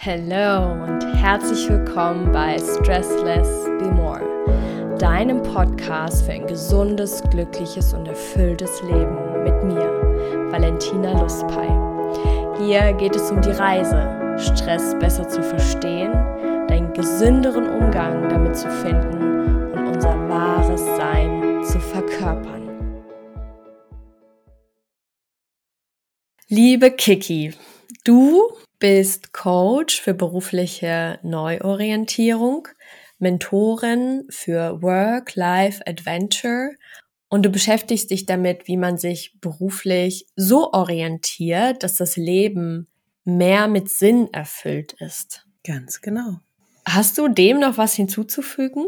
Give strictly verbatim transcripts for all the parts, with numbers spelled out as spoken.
Hello und herzlich willkommen bei Stressless Be More, deinem Podcast für ein gesundes, glückliches und erfülltes Leben mit mir, Valentina Lustpei. Hier geht es um die Reise, Stress besser zu verstehen, deinen gesünderen Umgang damit zu finden und unser wahres Sein zu verkörpern. Liebe Kiki, du bist Coach für berufliche Neuorientierung, Mentorin für Work-Life-Adventure und du beschäftigst dich damit, wie man sich beruflich so orientiert, dass das Leben mehr mit Sinn erfüllt ist. Ganz genau. Hast du dem noch was hinzuzufügen?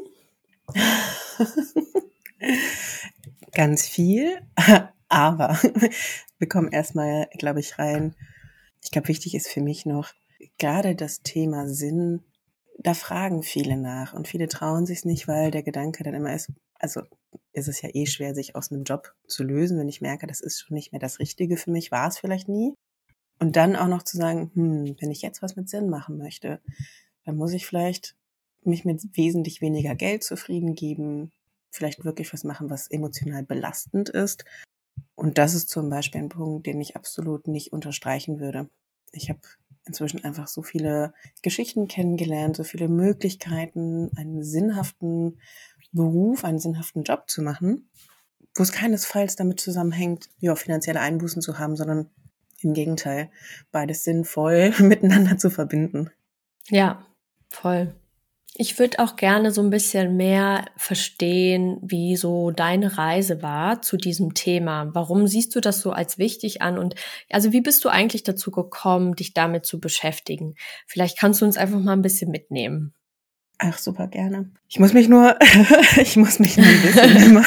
Ganz viel, aber wir kommen erstmal, glaube ich, rein. Ich glaube, wichtig ist für mich noch, gerade das Thema Sinn, da fragen viele nach und viele trauen sich nicht, weil der Gedanke dann immer ist, also ist es ja eh schwer, sich aus einem Job zu lösen, wenn ich merke, das ist schon nicht mehr das Richtige für mich, war es vielleicht nie. Und dann auch noch zu sagen, hm, wenn ich jetzt was mit Sinn machen möchte, dann muss ich vielleicht mich mit wesentlich weniger Geld zufrieden geben, vielleicht wirklich was machen, was emotional belastend ist. Und das ist zum Beispiel ein Punkt, den ich absolut nicht unterstreichen würde. Ich habe inzwischen einfach so viele Geschichten kennengelernt, so viele Möglichkeiten, einen sinnhaften Beruf, einen sinnhaften Job zu machen, wo es keinesfalls damit zusammenhängt, ja, finanzielle Einbußen zu haben, sondern im Gegenteil, beides sinnvoll miteinander zu verbinden. Ja, voll. Ich würde auch gerne so ein bisschen mehr verstehen, wie so deine Reise war zu diesem Thema. Warum siehst du das so als wichtig an? Und also wie bist du eigentlich dazu gekommen, dich damit zu beschäftigen? Vielleicht kannst du uns einfach mal ein bisschen mitnehmen. Ach, super gerne. Ich muss mich nur, ich muss mich nur ein bisschen immer,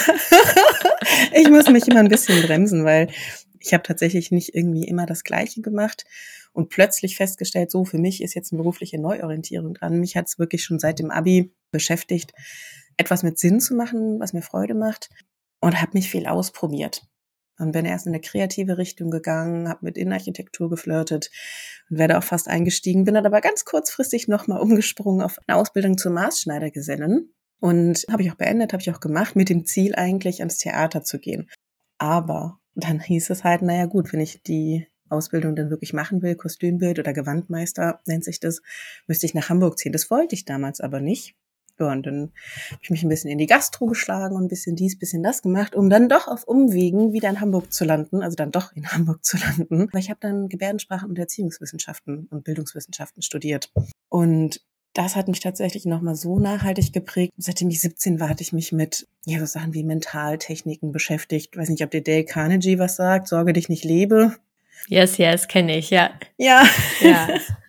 ich muss mich immer ein bisschen bremsen, weil ich habe tatsächlich nicht irgendwie immer das Gleiche gemacht. Und plötzlich festgestellt, so für mich ist jetzt eine berufliche Neuorientierung dran. Mich hat es wirklich schon seit dem Abi beschäftigt, etwas mit Sinn zu machen, was mir Freude macht. Und habe mich viel ausprobiert. Und bin erst in eine kreative Richtung gegangen, habe mit Innenarchitektur geflirtet und werde auch fast eingestiegen. Bin dann aber ganz kurzfristig nochmal umgesprungen auf eine Ausbildung zur Maßschneidergesellin. Und habe ich auch beendet, habe ich auch gemacht, mit dem Ziel eigentlich ans Theater zu gehen. Aber dann hieß es halt, naja gut, wenn ich die Ausbildung dann wirklich machen will, Kostümbild oder Gewandmeister nennt sich das, müsste ich nach Hamburg ziehen. Das wollte ich damals aber nicht. Ja, und dann habe ich mich ein bisschen in die Gastro geschlagen und ein bisschen dies, bisschen das gemacht, um dann doch auf Umwegen wieder in Hamburg zu landen, also dann doch in Hamburg zu landen. Weil ich habe dann Gebärdensprachen und Erziehungswissenschaften und Bildungswissenschaften studiert. Und das hat mich tatsächlich nochmal so nachhaltig geprägt. Seitdem ich siebzehn war, hatte ich mich mit ja so Sachen wie Mentaltechniken beschäftigt. Ich weiß nicht, ob dir Dale Carnegie was sagt, Sorge dich nicht lebe. Yes, yes, kenne ich, ja. Ja. Ja.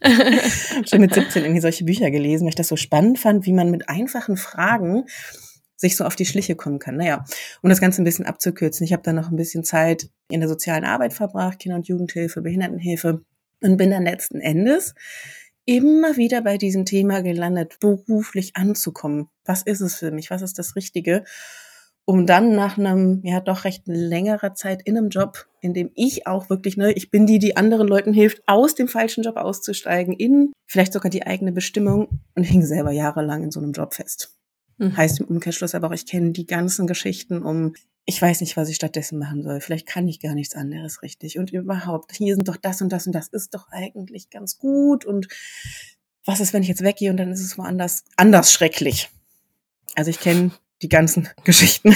Schon mit siebzehn irgendwie solche Bücher gelesen, weil ich das so spannend fand, wie man mit einfachen Fragen sich so auf die Schliche kommen kann. Naja, um das Ganze ein bisschen abzukürzen. Ich habe dann noch ein bisschen Zeit in der sozialen Arbeit verbracht, Kinder- und Jugendhilfe, Behindertenhilfe und bin dann letzten Endes immer wieder bei diesem Thema gelandet, beruflich anzukommen. Was ist es für mich? Was ist das Richtige? Um dann nach einem, ja doch recht längerer Zeit in einem Job, in dem ich auch wirklich, ne, ich bin die, die anderen Leuten hilft, aus dem falschen Job auszusteigen, in vielleicht sogar die eigene Bestimmung und hing selber jahrelang in so einem Job fest. Mhm. Heißt im Umkehrschluss aber auch, ich kenne die ganzen Geschichten um, ich weiß nicht, was ich stattdessen machen soll, vielleicht kann ich gar nichts anderes richtig und überhaupt, hier sind doch das und das und das ist doch eigentlich ganz gut und was ist, wenn ich jetzt weggehe und dann ist es woanders anders schrecklich. Also ich kenne die ganzen Geschichten.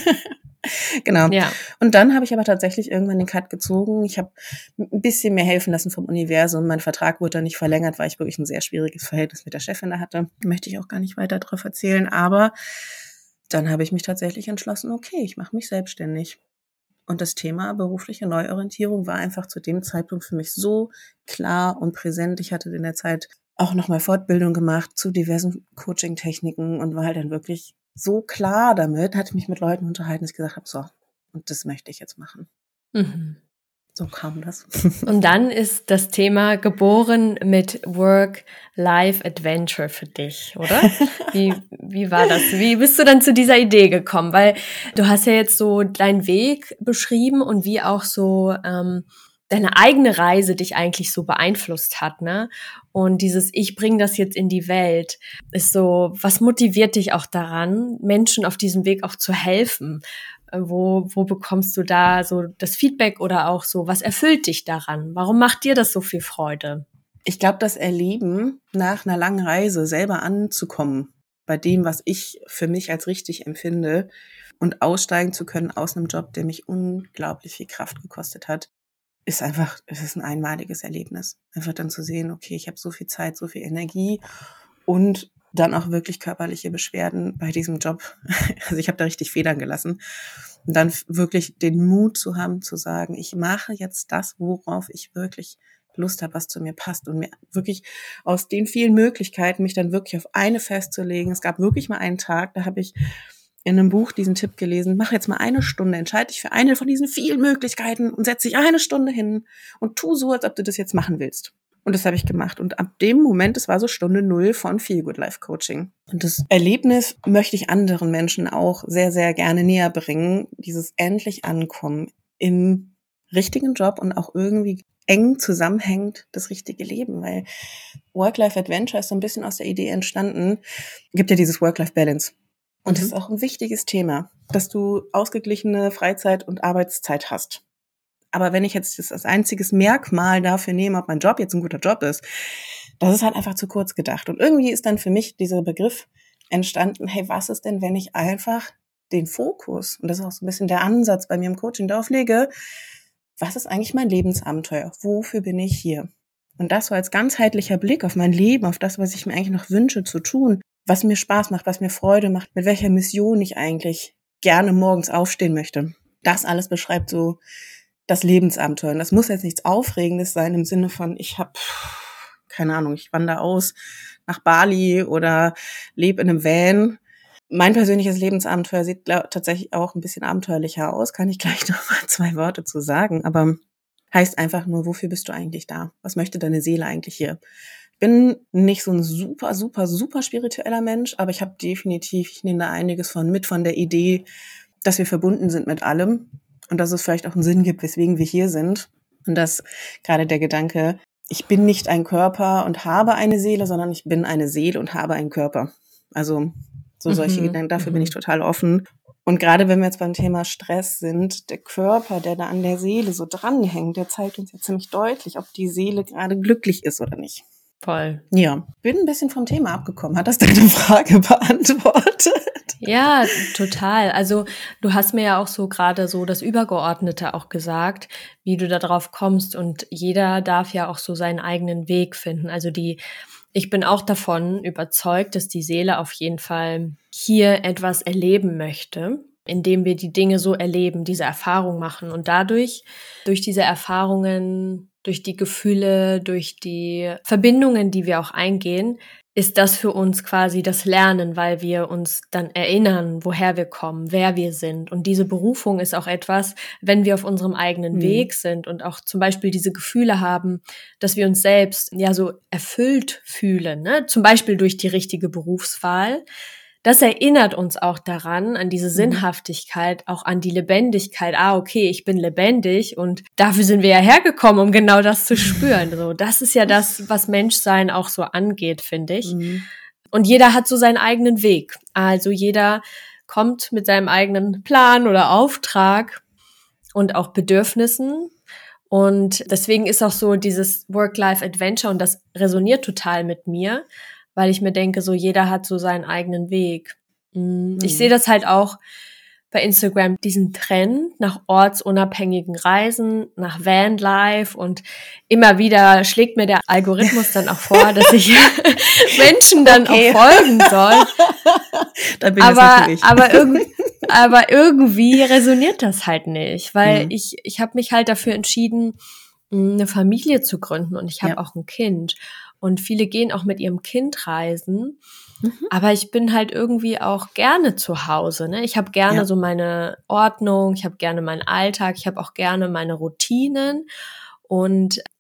Genau. Ja. Und dann habe ich aber tatsächlich irgendwann den Cut gezogen. Ich habe ein bisschen mehr helfen lassen vom Universum. Mein Vertrag wurde dann nicht verlängert, weil ich wirklich ein sehr schwieriges Verhältnis mit der Chefin da hatte. Möchte ich auch gar nicht weiter drauf erzählen. Aber dann habe ich mich tatsächlich entschlossen, okay, ich mache mich selbstständig. Und das Thema berufliche Neuorientierung war einfach zu dem Zeitpunkt für mich so klar und präsent. Ich hatte in der Zeit auch nochmal Fortbildung gemacht zu diversen Coaching-Techniken und war halt dann wirklich so klar damit, hatte mich mit Leuten unterhalten, dass ich gesagt habe, so, und das möchte ich jetzt machen. Mhm. So kam das. Und dann ist das Thema geboren mit Work-Life-Adventure für dich, oder? Wie, wie war das? Wie bist du dann zu dieser Idee gekommen? Weil du hast ja jetzt so deinen Weg beschrieben und wie auch so ähm, deine eigene Reise dich eigentlich so beeinflusst hat, ne? Und dieses Ich bringe das jetzt in die Welt ist so, was motiviert dich auch daran, Menschen auf diesem Weg auch zu helfen? Wo, wo bekommst du da so das Feedback oder auch so, was erfüllt dich daran? Warum macht dir das so viel Freude? Ich glaube, das Erleben, nach einer langen Reise selber anzukommen, bei dem, was ich für mich als richtig empfinde und aussteigen zu können aus einem Job, der mich unglaublich viel Kraft gekostet hat, ist einfach, es ist ein einmaliges Erlebnis. Einfach dann zu sehen, okay, ich habe so viel Zeit, so viel Energie und dann auch wirklich körperliche Beschwerden bei diesem Job. Also ich habe da richtig Federn gelassen. Und dann wirklich den Mut zu haben, zu sagen, ich mache jetzt das, worauf ich wirklich Lust habe, was zu mir passt und mir wirklich aus den vielen Möglichkeiten mich dann wirklich auf eine festzulegen. Es gab wirklich mal einen Tag, da habe ich in einem Buch diesen Tipp gelesen, mach jetzt mal eine Stunde, entscheide dich für eine von diesen vielen Möglichkeiten und setz dich eine Stunde hin und tu so, als ob du das jetzt machen willst. Und das habe ich gemacht. Und ab dem Moment, es war so Stunde null von Feel Good Life Coaching. Und das Erlebnis möchte ich anderen Menschen auch sehr, sehr gerne näher bringen. Dieses endlich Ankommen im richtigen Job und auch irgendwie eng zusammenhängt das richtige Leben. Weil Work-Life-Adventure ist so ein bisschen aus der Idee entstanden. Es gibt ja dieses Work-Life-Balance. Und mhm. das ist auch ein wichtiges Thema, dass du ausgeglichene Freizeit- und Arbeitszeit hast. Aber wenn ich jetzt das als einziges Merkmal dafür nehme, ob mein Job jetzt ein guter Job ist, das ist halt einfach zu kurz gedacht. Und irgendwie ist dann für mich dieser Begriff entstanden, hey, was ist denn, wenn ich einfach den Fokus, und das ist auch so ein bisschen der Ansatz bei mir im Coaching, darauf lege, was ist eigentlich mein Lebensabenteuer? Wofür bin ich hier? Und das so als ganzheitlicher Blick auf mein Leben, auf das, was ich mir eigentlich noch wünsche zu tun, was mir Spaß macht, was mir Freude macht, mit welcher Mission ich eigentlich gerne morgens aufstehen möchte. Das alles beschreibt so das Lebensabenteuer. Und das muss jetzt nichts Aufregendes sein im Sinne von, ich habe, keine Ahnung, ich wandere aus nach Bali oder lebe in einem Van. Mein persönliches Lebensabenteuer sieht glaub, tatsächlich auch ein bisschen abenteuerlicher aus, kann ich gleich noch mal zwei Worte zu sagen, aber heißt einfach nur, wofür bist du eigentlich da? Was möchte deine Seele eigentlich hier? Ich bin nicht so ein super, super, super spiritueller Mensch, aber ich habe definitiv, ich nehme da einiges von mit, von der Idee, dass wir verbunden sind mit allem. Und dass es vielleicht auch einen Sinn gibt, weswegen wir hier sind. Und dass gerade der Gedanke, ich bin nicht ein Körper und habe eine Seele, sondern ich bin eine Seele und habe einen Körper. Also so solche mhm. Gedanken, dafür mhm. bin ich total offen. Und gerade wenn wir jetzt beim Thema Stress sind, der Körper, der da an der Seele so dranhängt, der zeigt uns ja ziemlich deutlich, ob die Seele gerade glücklich ist oder nicht. Voll. Ja, bin ein bisschen vom Thema abgekommen. Hat das deine Frage beantwortet? Ja, total. Also du hast mir ja auch so gerade so das Übergeordnete auch gesagt, wie du da drauf kommst. Und jeder darf ja auch so seinen eigenen Weg finden. Also die, ich bin auch davon überzeugt, dass die Seele auf jeden Fall hier etwas erleben möchte, indem wir die Dinge so erleben, diese Erfahrung machen. Und dadurch, durch diese Erfahrungen, durch die Gefühle, durch die Verbindungen, die wir auch eingehen, ist das für uns quasi das Lernen, weil wir uns dann erinnern, woher wir kommen, wer wir sind. Und diese Berufung ist auch etwas, wenn wir auf unserem eigenen mhm. Weg sind und auch zum Beispiel diese Gefühle haben, dass wir uns selbst ja so erfüllt fühlen, ne? Zum Beispiel durch die richtige Berufswahl. Das erinnert uns auch daran, an diese Sinnhaftigkeit, auch an die Lebendigkeit. Ah, okay, ich bin lebendig und dafür sind wir ja hergekommen, um genau das zu spüren. So, das ist ja das, was Menschsein auch so angeht, finde ich. Mhm. Und jeder hat so seinen eigenen Weg. Also jeder kommt mit seinem eigenen Plan oder Auftrag und auch Bedürfnissen. Und deswegen ist auch so dieses Work-Life-Adventure, und das resoniert total mit mir, weil ich mir denke, so jeder hat so seinen eigenen Weg. Ich mhm. sehe das halt auch bei Instagram, diesen Trend nach ortsunabhängigen Reisen, nach Vanlife, und immer wieder schlägt mir der Algorithmus dann auch vor, dass ich Menschen dann okay. auch folgen soll. Dann bin aber, ich aber, irg- aber irgendwie resoniert das halt nicht, weil mhm. ich, ich habe mich halt dafür entschieden, eine Familie zu gründen, und ich habe ja. auch ein Kind. Und viele gehen auch mit ihrem Kind reisen. Mhm. Aber ich bin halt irgendwie auch gerne zu Hause, ne? Ich habe gerne ja. so meine Ordnung, ich habe gerne meinen Alltag, ich habe auch gerne meine Routinen. Und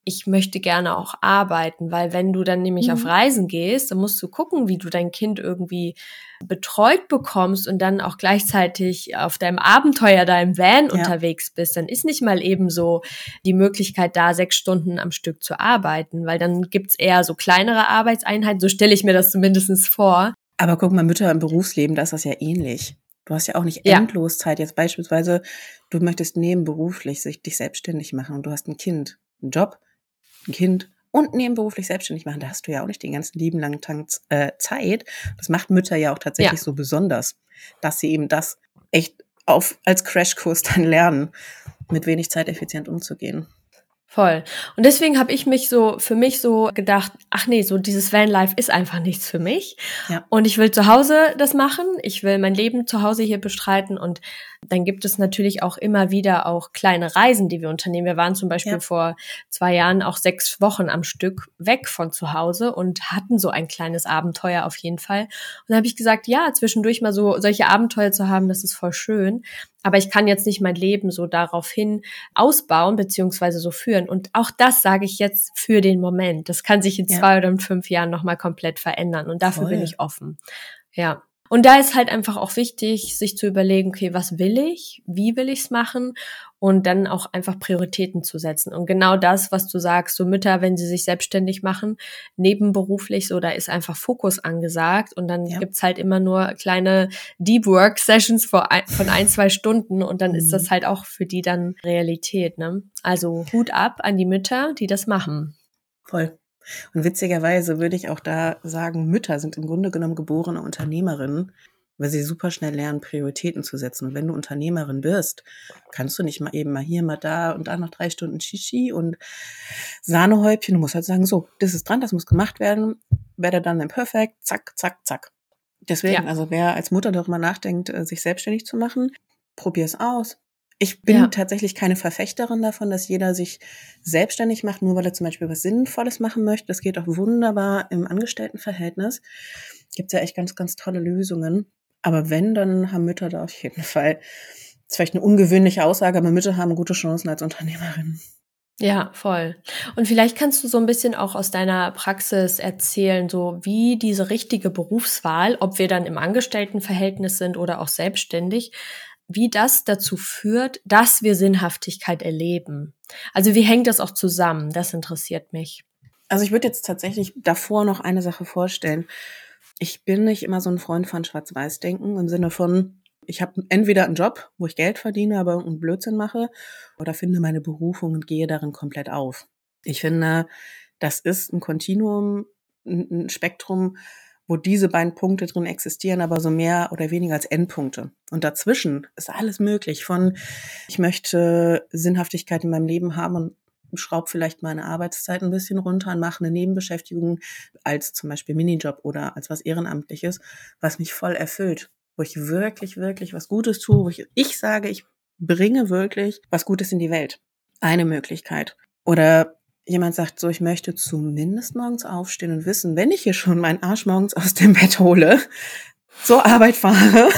ich möchte gerne auch arbeiten, weil wenn du dann nämlich mhm. auf Reisen gehst, dann musst du gucken, wie du dein Kind irgendwie betreut bekommst und dann auch gleichzeitig auf deinem Abenteuer da im Van ja. unterwegs bist, dann ist nicht mal eben so die Möglichkeit da, sechs Stunden am Stück zu arbeiten, weil dann gibt's eher so kleinere Arbeitseinheiten, so stelle ich mir das zumindest vor. Aber guck mal, Mütter im Berufsleben, da ist das ja ähnlich. Du hast ja auch nicht ja. endlos Zeit. Jetzt beispielsweise, du möchtest nebenberuflich sich, dich selbstständig machen und du hast ein Kind, einen Job, ein Kind und nebenberuflich selbstständig machen. Da hast du ja auch nicht den ganzen lieben langen Tag äh, Zeit. Das macht Mütter ja auch tatsächlich ja. so besonders, dass sie eben das echt auf als Crashkurs dann lernen, mit wenig Zeit effizient umzugehen. Voll. Und deswegen habe ich mich so für mich so gedacht, ach nee, so dieses Vanlife ist einfach nichts für mich. Ja. Und ich will zu Hause das machen. Ich will mein Leben zu Hause hier bestreiten. Und dann gibt es natürlich auch immer wieder auch kleine Reisen, die wir unternehmen. Wir waren zum Beispiel ja. vor zwei Jahren auch sechs Wochen am Stück weg von zu Hause und hatten so ein kleines Abenteuer auf jeden Fall. Und dann habe ich gesagt, ja, zwischendurch mal so solche Abenteuer zu haben, das ist voll schön. Aber ich kann jetzt nicht mein Leben so daraufhin ausbauen beziehungsweise so führen. Und auch das sage ich jetzt für den Moment. Das kann sich in ja. zwei oder in fünf Jahren nochmal komplett verändern. Und dafür Voll. bin ich offen. Ja. Und da ist halt einfach auch wichtig, sich zu überlegen, okay, was will ich? Wie will ich es machen? Und dann auch einfach Prioritäten zu setzen. Und genau das, was du sagst, so Mütter, wenn sie sich selbstständig machen, nebenberuflich, so da ist einfach Fokus angesagt. Und dann ja. gibt's halt immer nur kleine Deep Work Sessions von ein, zwei Stunden. Und dann mhm. ist das halt auch für die dann Realität, ne? Also Hut ab an die Mütter, die das machen. Voll. Und witzigerweise würde ich auch da sagen, Mütter sind im Grunde genommen geborene Unternehmerinnen, weil sie super schnell lernen, Prioritäten zu setzen. Und wenn du Unternehmerin bist, kannst du nicht mal eben mal hier, mal da und da noch drei Stunden Shishi und Sahnehäubchen. Du musst halt sagen, so, das ist dran, das muss gemacht werden. Better done than perfect, zack, zack, zack. Deswegen, ja. also wer als Mutter darüber nachdenkt, sich selbstständig zu machen, probier es aus. Ich bin ja. tatsächlich keine Verfechterin davon, dass jeder sich selbstständig macht, nur weil er zum Beispiel was Sinnvolles machen möchte. Das geht auch wunderbar im Angestelltenverhältnis. Gibt ja echt ganz, ganz tolle Lösungen. Aber wenn, dann haben Mütter da auf jeden Fall, das ist vielleicht eine ungewöhnliche Aussage, aber Mütter haben gute Chancen als Unternehmerin. Ja, voll. Und vielleicht kannst du so ein bisschen auch aus deiner Praxis erzählen, so wie diese richtige Berufswahl, ob wir dann im Angestelltenverhältnis sind oder auch selbstständig, wie das dazu führt, dass wir Sinnhaftigkeit erleben. Also wie hängt das auch zusammen? Das interessiert mich. Also ich würde jetzt tatsächlich davor noch eine Sache vorstellen. Ich bin nicht immer so ein Freund von Schwarz-Weiß-Denken im Sinne von, ich habe entweder einen Job, wo ich Geld verdiene, aber einen Blödsinn mache, oder finde meine Berufung und gehe darin komplett auf. Ich finde, das ist ein Kontinuum, ein Spektrum, wo diese beiden Punkte drin existieren, aber so mehr oder weniger als Endpunkte. Und dazwischen ist alles möglich. Von, ich möchte Sinnhaftigkeit in meinem Leben haben und schraube vielleicht meine Arbeitszeit ein bisschen runter und mache eine Nebenbeschäftigung als zum Beispiel Minijob oder als was Ehrenamtliches, was mich voll erfüllt, wo ich wirklich, wirklich was Gutes tue, wo ich, ich sage, ich bringe wirklich was Gutes in die Welt. Eine Möglichkeit. Oder jemand sagt so, ich möchte zumindest morgens aufstehen und wissen, wenn ich hier schon meinen Arsch morgens aus dem Bett hole, zur Arbeit fahre,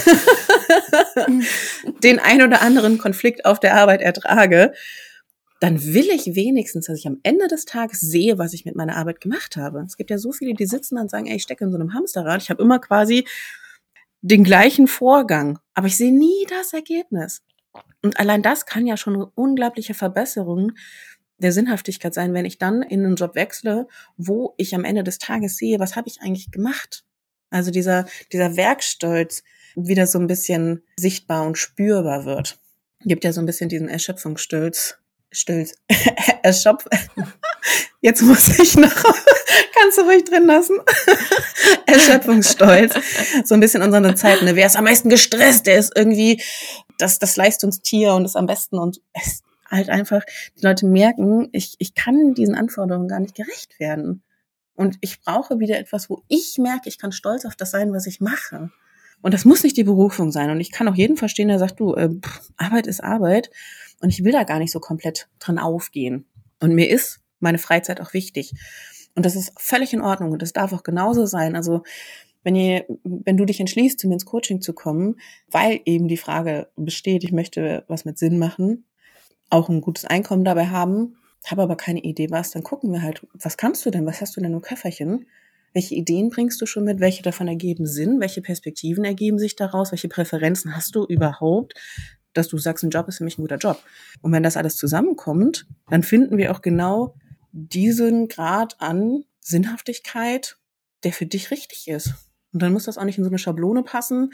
den ein oder anderen Konflikt auf der Arbeit ertrage, dann will ich wenigstens, dass ich am Ende des Tages sehe, was ich mit meiner Arbeit gemacht habe. Es gibt ja so viele, die sitzen und sagen, ey, ich stecke in so einem Hamsterrad, ich habe immer quasi den gleichen Vorgang, aber ich sehe nie das Ergebnis. Und allein das kann ja schon eine unglaubliche Verbesserung der Sinnhaftigkeit sein, wenn ich dann in einen Job wechsle, wo ich am Ende des Tages sehe, was habe ich eigentlich gemacht? Also dieser dieser Werkstolz wieder so ein bisschen sichtbar und spürbar wird. Gibt ja so ein bisschen diesen Erschöpfungsstolz. Stolz. Erschöpf. Jetzt muss ich noch, kannst du ruhig drin lassen. Erschöpfungsstolz. So ein bisschen unsere Zeit, ne? Wer ist am meisten gestresst? Der ist irgendwie das, das Leistungstier und ist am besten und es halt einfach, die Leute merken, ich, ich kann diesen Anforderungen gar nicht gerecht werden. Und ich brauche wieder etwas, wo ich merke, ich kann stolz auf das sein, was ich mache. Und das muss nicht die Berufung sein. Und ich kann auch jeden verstehen, der sagt, du, äh, pff, Arbeit ist Arbeit. Und ich will da gar nicht so komplett dran aufgehen. Und mir ist meine Freizeit auch wichtig. Und das ist völlig in Ordnung. Und das darf auch genauso sein. Also, wenn ihr, wenn du dich entschließt, zu mir ins Coaching zu kommen, weil eben die Frage besteht, ich möchte was mit Sinn machen, auch ein gutes Einkommen dabei haben, habe aber keine Idee was, dann gucken wir halt, was kannst du denn, was hast du denn im Köfferchen? Welche Ideen bringst du schon mit? Welche davon ergeben Sinn? Welche Perspektiven ergeben sich daraus? Welche Präferenzen hast du überhaupt, dass du sagst, ein Job ist für mich ein guter Job? Und wenn das alles zusammenkommt, dann finden wir auch genau diesen Grad an Sinnhaftigkeit, der für dich richtig ist. Und dann muss das auch nicht in so eine Schablone passen,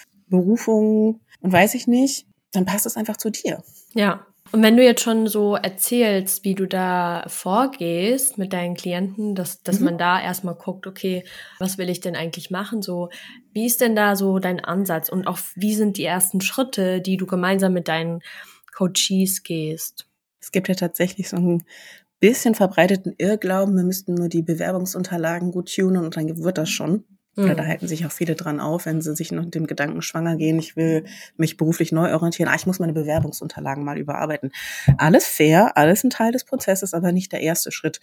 Berufung und weiß ich nicht, dann passt es einfach zu dir. Ja. Und wenn du jetzt schon so erzählst, wie du da vorgehst mit deinen Klienten, dass, dass mhm. man da erstmal guckt, okay, was will ich denn eigentlich machen? So, wie ist denn da so dein Ansatz? Und auch wie sind die ersten Schritte, die du gemeinsam mit deinen Coaches gehst? Es gibt ja tatsächlich so einen bisschen verbreiteten Irrglauben, wir müssten nur die Bewerbungsunterlagen gut tunen und dann wird das schon. Oder da halten sich auch viele dran auf, wenn sie sich noch mit dem Gedanken schwanger gehen, ich will mich beruflich neu orientieren, ah, ich muss meine Bewerbungsunterlagen mal überarbeiten. Alles fair, alles ein Teil des Prozesses, aber nicht der erste Schritt.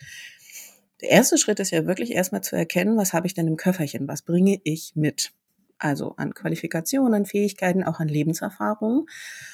Der erste Schritt ist ja wirklich erstmal zu erkennen, was habe ich denn im Köfferchen, was bringe ich mit? Also an Qualifikationen, an Fähigkeiten, auch an Lebenserfahrung.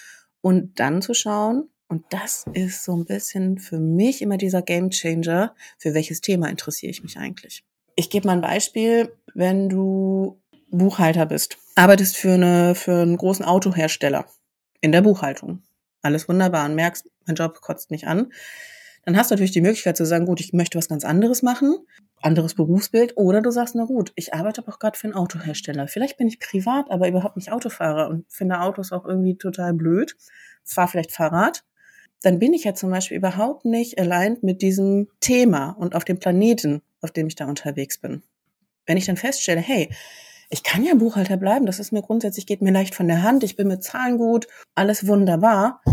Und dann zu schauen, und das ist so ein bisschen für mich immer dieser Gamechanger, für welches Thema interessiere ich mich eigentlich? Ich gebe mal ein Beispiel, wenn du Buchhalter bist, arbeitest für eine für einen großen Autohersteller in der Buchhaltung. Alles wunderbar und merkst, mein Job kotzt mich an. Dann hast du natürlich die Möglichkeit zu sagen, gut, ich möchte was ganz anderes machen, anderes Berufsbild. Oder du sagst, na gut, ich arbeite aber auch gerade für einen Autohersteller. Vielleicht bin ich privat, aber überhaupt nicht Autofahrer und finde Autos auch irgendwie total blöd. Fahre vielleicht Fahrrad. Dann bin ich ja zum Beispiel überhaupt nicht aligned mit diesem Thema und auf dem Planeten, auf dem ich da unterwegs bin. Wenn ich dann feststelle, hey, ich kann ja Buchhalter bleiben, das ist mir grundsätzlich, geht mir leicht von der Hand, ich bin mit Zahlen gut, alles wunderbar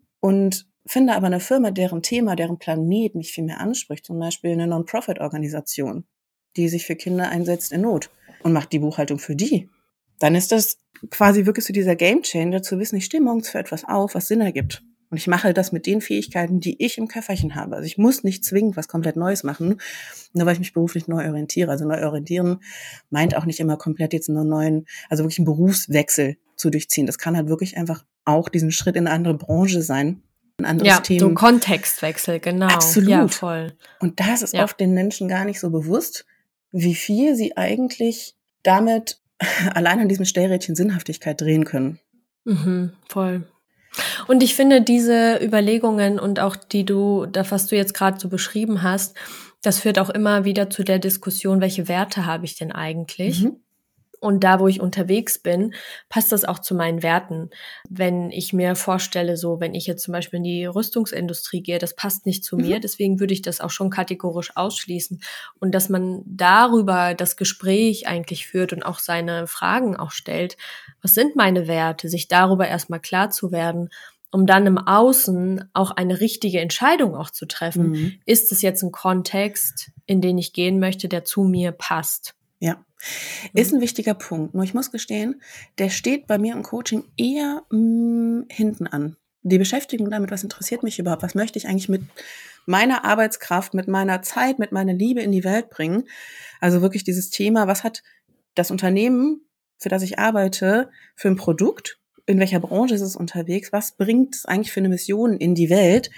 und finde aber eine Firma, deren Thema, deren Planet mich viel mehr anspricht, zum Beispiel eine Non-Profit-Organisation, die sich für Kinder einsetzt in Not und macht die Buchhaltung für die, dann ist das quasi wirklich so dieser Gamechanger zu wissen, ich stehe morgens für etwas auf, was Sinn ergibt. Und ich mache das mit den Fähigkeiten, die ich im Köfferchen habe. Also ich muss nicht zwingend was komplett Neues machen, nur weil ich mich beruflich neu orientiere. Also neu orientieren meint auch nicht immer komplett jetzt einen neuen, also wirklich einen Berufswechsel zu durchziehen. Das kann halt wirklich einfach auch diesen Schritt in eine andere Branche sein, ein anderes ja, Thema. So ein Kontextwechsel, genau. Absolut. Ja, voll. Und das ist ja. oft den Menschen gar nicht so bewusst, wie viel sie eigentlich damit allein an diesem Stellrädchen Sinnhaftigkeit drehen können. Mhm, voll. Und ich finde, diese Überlegungen und auch die du, das, was du jetzt gerade so beschrieben hast, das führt auch immer wieder zu der Diskussion, welche Werte habe ich denn eigentlich? Mhm. Und da, wo ich unterwegs bin, passt das auch zu meinen Werten. Wenn ich mir vorstelle, so, wenn ich jetzt zum Beispiel in die Rüstungsindustrie gehe, das passt nicht zu mhm. mir, deswegen würde ich das auch schon kategorisch ausschließen. Und dass man darüber das Gespräch eigentlich führt und auch seine Fragen auch stellt, was sind meine Werte, sich darüber erstmal klar zu werden, um dann im Außen auch eine richtige Entscheidung auch zu treffen. Mhm. Ist es jetzt ein Kontext, in den ich gehen möchte, der zu mir passt? Ja, ist ein wichtiger Punkt. Nur ich muss gestehen, der steht bei mir im Coaching eher mh, hinten an. Die Beschäftigung damit, was interessiert mich überhaupt? Was möchte ich eigentlich mit meiner Arbeitskraft, mit meiner Zeit, mit meiner Liebe in die Welt bringen? Also wirklich dieses Thema, was hat das Unternehmen, für das ich arbeite, für ein Produkt? In welcher Branche ist es unterwegs? Was bringt es eigentlich für eine Mission in die Welt?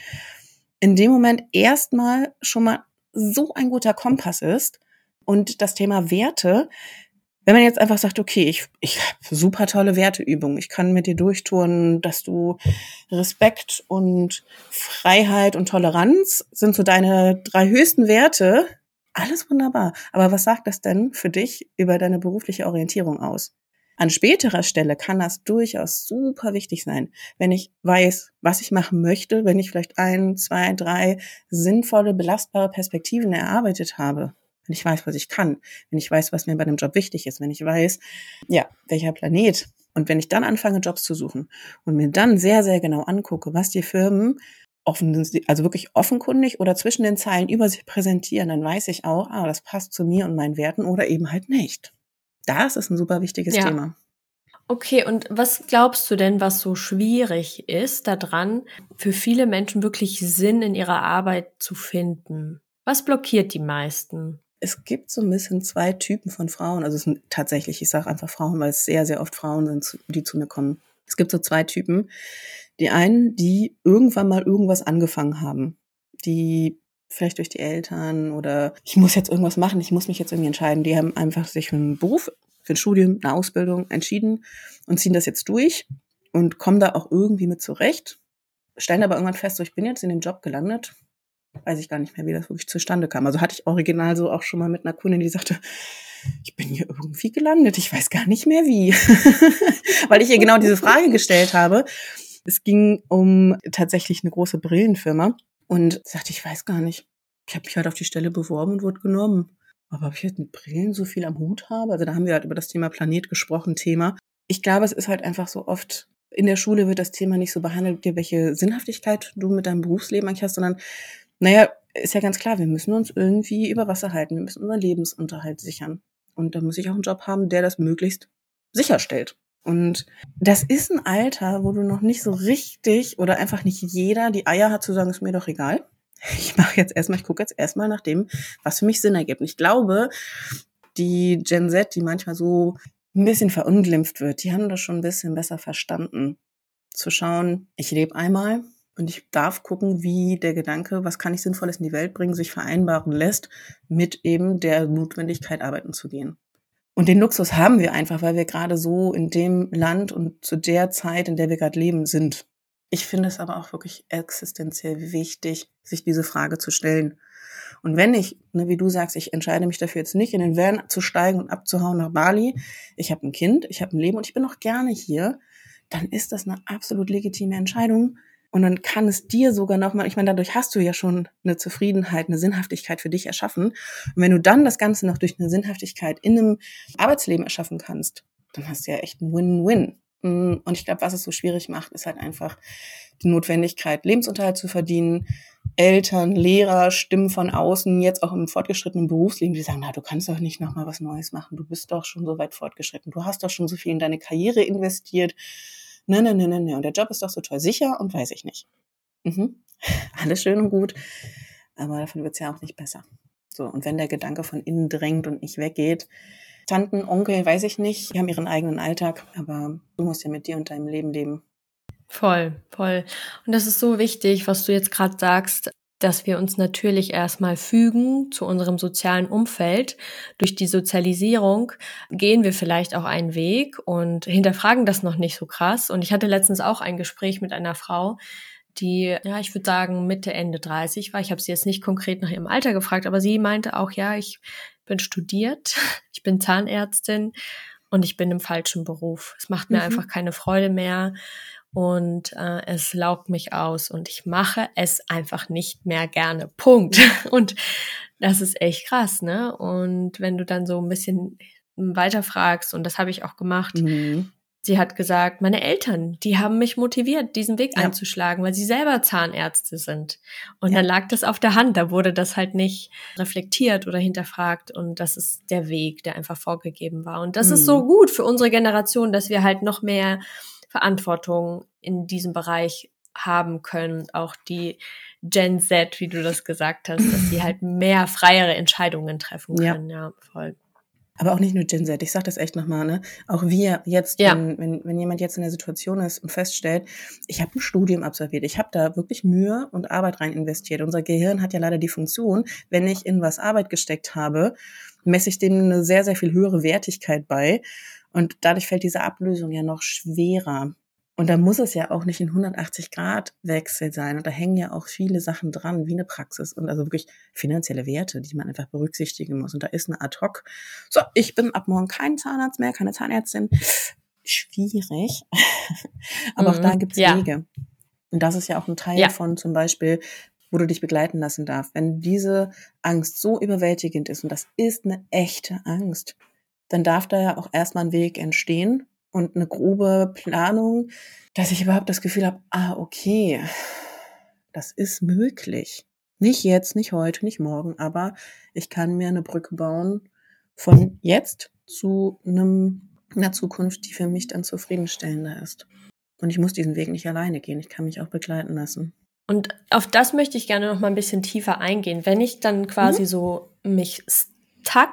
In dem Moment erstmal schon mal so ein guter Kompass ist. Und das Thema Werte, wenn man jetzt einfach sagt, okay, ich, ich habe super tolle Werteübungen, ich kann mit dir durchtouren, dass du Respekt und Freiheit und Toleranz sind so deine drei höchsten Werte, alles wunderbar. Aber was sagt das denn für dich über deine berufliche Orientierung aus? An späterer Stelle kann das durchaus super wichtig sein, wenn ich weiß, was ich machen möchte, wenn ich vielleicht ein, zwei, drei sinnvolle, belastbare Perspektiven erarbeitet habe. Wenn ich weiß, was ich kann, wenn ich weiß, was mir bei dem Job wichtig ist, wenn ich weiß, ja, welcher Planet. Und wenn ich dann anfange, Jobs zu suchen und mir dann sehr, sehr genau angucke, was die Firmen offen, also wirklich offenkundig oder zwischen den Zeilen über sich präsentieren, dann weiß ich auch, ah, das passt zu mir und meinen Werten oder eben halt nicht. Das ist ein super wichtiges ja. Thema. Okay, und was glaubst du denn, was so schwierig ist daran, für viele Menschen wirklich Sinn in ihrer Arbeit zu finden? Was blockiert die meisten? Es gibt so ein bisschen zwei Typen von Frauen. Also es sind tatsächlich, ich sage einfach Frauen, weil es sehr, sehr oft Frauen sind, die zu mir kommen. Es gibt so zwei Typen. Die einen, die irgendwann mal irgendwas angefangen haben. die vielleicht durch die Eltern oder ich muss jetzt irgendwas machen, ich muss mich jetzt irgendwie entscheiden. Die haben einfach sich für einen Beruf, für ein Studium, eine Ausbildung entschieden und ziehen das jetzt durch und kommen da auch irgendwie mit zurecht. Stellen aber irgendwann fest, so ich bin jetzt in den Job gelandet, weiß ich gar nicht mehr, wie das wirklich zustande kam. Also hatte ich original so auch schon mal mit einer Kundin, die sagte, ich bin hier irgendwie gelandet, ich weiß gar nicht mehr wie. Weil ich ihr genau diese Frage gestellt habe. Es ging um tatsächlich eine große Brillenfirma und sie sagte, ich weiß gar nicht. Ich habe mich halt auf die Stelle beworben und wurde genommen. Aber ob ich jetzt mit Brillen so viel am Hut habe? Also da haben wir halt über das Thema Planet gesprochen, Thema. Ich glaube, es ist halt einfach so oft, in der Schule wird das Thema nicht so behandelt, welche Sinnhaftigkeit du mit deinem Berufsleben eigentlich hast, sondern, naja, ist ja ganz klar, wir müssen uns irgendwie über Wasser halten, wir müssen unseren Lebensunterhalt sichern. Und da muss ich auch einen Job haben, der das möglichst sicherstellt. Und das ist ein Alter, wo du noch nicht so richtig oder einfach nicht jeder die Eier hat zu sagen, ist mir doch egal. Ich mache jetzt erstmal, ich gucke jetzt erstmal nach dem, was für mich Sinn ergibt. Und ich glaube, die Gen Z, die manchmal so ein bisschen verunglimpft wird, die haben das schon ein bisschen besser verstanden. Zu schauen, ich lebe einmal und ich darf gucken, wie der Gedanke, was kann ich Sinnvolles in die Welt bringen, sich vereinbaren lässt, mit eben der Notwendigkeit arbeiten zu gehen. Und den Luxus haben wir einfach, weil wir gerade so in dem Land und zu der Zeit, in der wir gerade leben, sind. Ich finde es aber auch wirklich existenziell wichtig, sich diese Frage zu stellen. Und wenn ich, ne, wie du sagst, ich entscheide mich dafür jetzt nicht, in den Van zu steigen und abzuhauen nach Bali, ich habe ein Kind, ich habe ein Leben und ich bin auch gerne hier, dann ist das eine absolut legitime Entscheidung. Und dann kann es dir sogar nochmal, ich meine, dadurch hast du ja schon eine Zufriedenheit, eine Sinnhaftigkeit für dich erschaffen. Und wenn du dann das Ganze noch durch eine Sinnhaftigkeit in einem Arbeitsleben erschaffen kannst, dann hast du ja echt ein Win-Win. Und ich glaube, was es so schwierig macht, ist halt einfach die Notwendigkeit, Lebensunterhalt zu verdienen. Eltern, Lehrer, Stimmen von außen, jetzt auch im fortgeschrittenen Berufsleben, die sagen, na, du kannst doch nicht nochmal was Neues machen. Du bist doch schon so weit fortgeschritten. Du hast doch schon so viel in deine Karriere investiert. Ne, ne, ne, ne, ne. Und der Job ist doch so toll sicher und weiß ich nicht. Mhm. Alles schön und gut. Aber davon wird's ja auch nicht besser. So, und wenn der Gedanke von innen drängt und nicht weggeht, Tanten, Onkel, weiß ich nicht, die haben ihren eigenen Alltag, aber du musst ja mit dir und deinem Leben leben. Voll, voll. Und das ist so wichtig, was du jetzt gerade sagst, dass wir uns natürlich erstmal fügen zu unserem sozialen Umfeld. Durch die Sozialisierung gehen wir vielleicht auch einen Weg und hinterfragen das noch nicht so krass. Und ich hatte letztens auch ein Gespräch mit einer Frau, die, ja, ich würde sagen, Mitte, Ende dreißig war. Ich habe sie jetzt nicht konkret nach ihrem Alter gefragt, aber sie meinte auch, ja, ich bin studiert, ich bin Zahnärztin und ich bin im falschen Beruf. Es macht mir mhm. einfach keine Freude mehr. Und äh, es laugt mich aus und ich mache es einfach nicht mehr gerne. Punkt. Und das ist echt krass, ne? Und wenn du dann so ein bisschen weiterfragst, und das habe ich auch gemacht, mhm. sie hat gesagt, meine Eltern, die haben mich motiviert, diesen Weg ja. einzuschlagen, weil sie selber Zahnärzte sind. Und ja. dann lag das auf der Hand, da wurde das halt nicht reflektiert oder hinterfragt. Und das ist der Weg, der einfach vorgegeben war. Und das mhm. ist so gut für unsere Generation, dass wir halt noch mehr Verantwortung in diesem Bereich haben können, auch die Gen Z, wie du das gesagt hast, dass sie halt mehr freiere Entscheidungen treffen können. Ja, ja voll. Aber auch nicht nur Gen Z, ich sag das echt nochmal, ne? Auch wir jetzt, ja. wenn, wenn, wenn jemand jetzt in der Situation ist und feststellt, ich habe ein Studium absolviert, ich habe da wirklich Mühe und Arbeit rein investiert. Unser Gehirn hat ja leider die Funktion, wenn ich in was Arbeit gesteckt habe, messe ich dem eine sehr, sehr viel höhere Wertigkeit bei. Und dadurch fällt diese Ablösung ja noch schwerer. Und da muss es ja auch nicht ein hundertachtzig Grad Wechsel sein. Und da hängen ja auch viele Sachen dran, wie eine Praxis und also wirklich finanzielle Werte, die man einfach berücksichtigen muss. Und da ist eine Ad-Hoc. So, ich bin ab morgen kein Zahnarzt mehr, keine Zahnärztin. Schwierig. Aber mhm, auch da gibt's ja. Wege. Und das ist ja auch ein Teil ja. von zum Beispiel, wo du dich begleiten lassen darfst. Wenn diese Angst so überwältigend ist, und das ist eine echte Angst, dann darf da ja auch erstmal ein Weg entstehen und eine grobe Planung, dass ich überhaupt das Gefühl habe, ah, okay, das ist möglich. Nicht jetzt, nicht heute, nicht morgen, aber ich kann mir eine Brücke bauen von jetzt zu einem, einer Zukunft, die für mich dann zufriedenstellender ist. Und ich muss diesen Weg nicht alleine gehen, ich kann mich auch begleiten lassen. Und auf das möchte ich gerne noch mal ein bisschen tiefer eingehen. Wenn ich dann quasi mhm. so mich stuck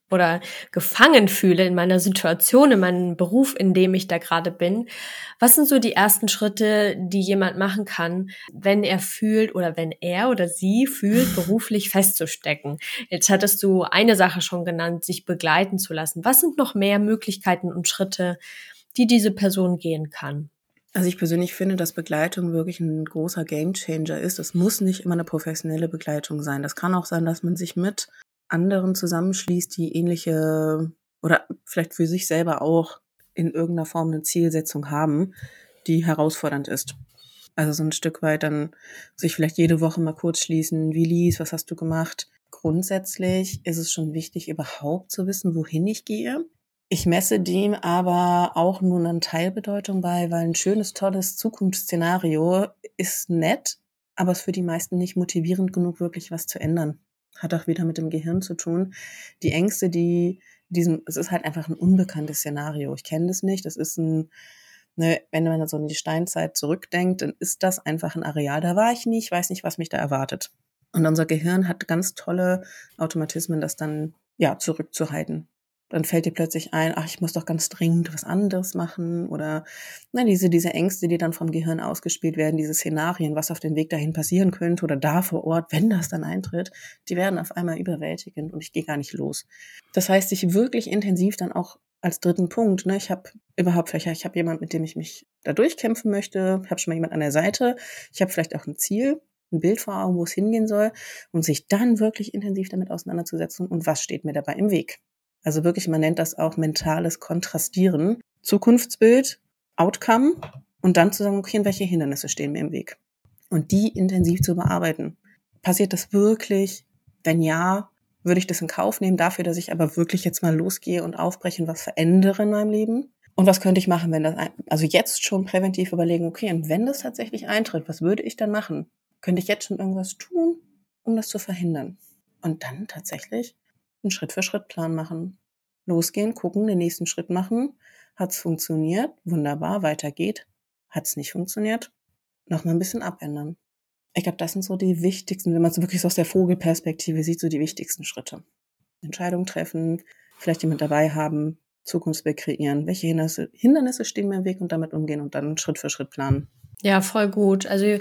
oder gefangen fühle in meiner Situation, in meinem Beruf, in dem ich da gerade bin. Was sind so die ersten Schritte, die jemand machen kann, wenn er fühlt oder wenn er oder sie fühlt, beruflich festzustecken? Jetzt hattest du eine Sache schon genannt, sich begleiten zu lassen. Was sind noch mehr Möglichkeiten und Schritte, die diese Person gehen kann? Also ich persönlich finde, dass Begleitung wirklich ein großer Gamechanger ist. Es muss nicht immer eine professionelle Begleitung sein. Das kann auch sein, dass man sich mit anderen zusammenschließt, die ähnliche oder vielleicht für sich selber auch in irgendeiner Form eine Zielsetzung haben, die herausfordernd ist. Also so ein Stück weit dann sich vielleicht jede Woche mal kurz schließen, wie lief's, was hast du gemacht? Grundsätzlich ist es schon wichtig, überhaupt zu wissen, wohin ich gehe. Ich messe dem aber auch nur eine Teilbedeutung bei, weil ein schönes, tolles Zukunftsszenario ist nett, aber es für die meisten nicht motivierend genug, wirklich was zu ändern. Hat auch wieder mit dem Gehirn zu tun. Die Ängste, die diesem, es ist halt einfach ein unbekanntes Szenario. Ich kenne das nicht. Das ist ein, ne, wenn man so in die Steinzeit zurückdenkt, dann ist das einfach ein Areal. Da war ich nie, ich weiß nicht, was mich da erwartet. Und unser Gehirn hat ganz tolle Automatismen, das dann, ja, zurückzuhalten. Dann fällt dir plötzlich ein, ach, ich muss doch ganz dringend was anderes machen oder na, diese, diese Ängste, die dann vom Gehirn ausgespielt werden, diese Szenarien, was auf dem Weg dahin passieren könnte oder da vor Ort, wenn das dann eintritt, die werden auf einmal überwältigend und ich gehe gar nicht los. Das heißt, sich wirklich intensiv dann auch als dritten Punkt, ne, ich habe überhaupt vielleicht, ich habe jemand, mit dem ich mich da durchkämpfen möchte, ich habe schon mal jemand an der Seite, ich habe vielleicht auch ein Ziel, ein Bild vor Augen, wo es hingehen soll und sich dann wirklich intensiv damit auseinanderzusetzen und was steht mir dabei im Weg. Also wirklich, man nennt das auch mentales Kontrastieren. Zukunftsbild, Outcome und dann zu sagen, okay, welche Hindernisse stehen mir im Weg? Und die intensiv zu bearbeiten. Passiert das wirklich? Wenn ja, würde ich das in Kauf nehmen, dafür, dass ich aber wirklich jetzt mal losgehe und aufbreche und was verändere in meinem Leben? Und was könnte ich machen, wenn das, ein, also jetzt schon präventiv überlegen, okay, und wenn das tatsächlich eintritt, was würde ich dann machen? Könnte ich jetzt schon irgendwas tun, um das zu verhindern? Und dann tatsächlich einen Schritt-für-Schritt-Plan machen. Losgehen, gucken, den nächsten Schritt machen. Hat's funktioniert? Wunderbar, weiter geht. Hat's nicht funktioniert? Nochmal ein bisschen abändern. Ich glaube, das sind so die wichtigsten, wenn man es wirklich so aus der Vogelperspektive sieht, so die wichtigsten Schritte. Entscheidung treffen, vielleicht jemand dabei haben, Zukunftsbild kreieren. Welche Hindernisse, Hindernisse stehen mir im Weg und damit umgehen und dann Schritt für Schritt planen. Ja, voll gut. Also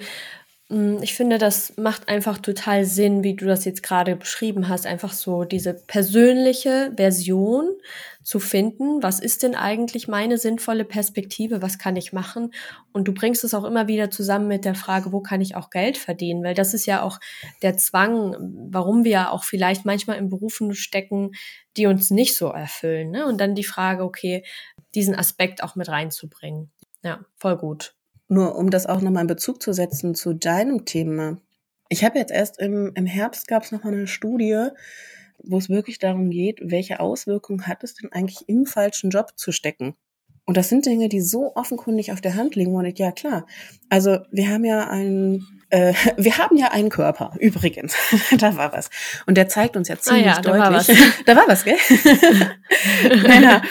ich finde, das macht einfach total Sinn, wie du das jetzt gerade beschrieben hast, einfach so diese persönliche Version zu finden. Was ist denn eigentlich meine sinnvolle Perspektive? Was kann ich machen? Und du bringst es auch immer wieder zusammen mit der Frage, wo kann ich auch Geld verdienen? Weil das ist ja auch der Zwang, warum wir auch vielleicht manchmal in Berufen stecken, die uns nicht so erfüllen, ne? Und dann die Frage, okay, diesen Aspekt auch mit reinzubringen. Ja, voll gut. Nur um das auch nochmal in Bezug zu setzen zu deinem Thema. Ich habe jetzt erst im, im Herbst gab es nochmal eine Studie, wo es wirklich darum geht, welche Auswirkungen hat es denn eigentlich im falschen Job zu stecken? Und das sind Dinge, die so offenkundig auf der Hand liegen. Und ich, ja klar, also wir haben ja einen, äh, wir haben ja einen Körper, übrigens. Da war was. Und der zeigt uns ja ziemlich ah ja, deutlich. Da war was, da war was, gell? Ja.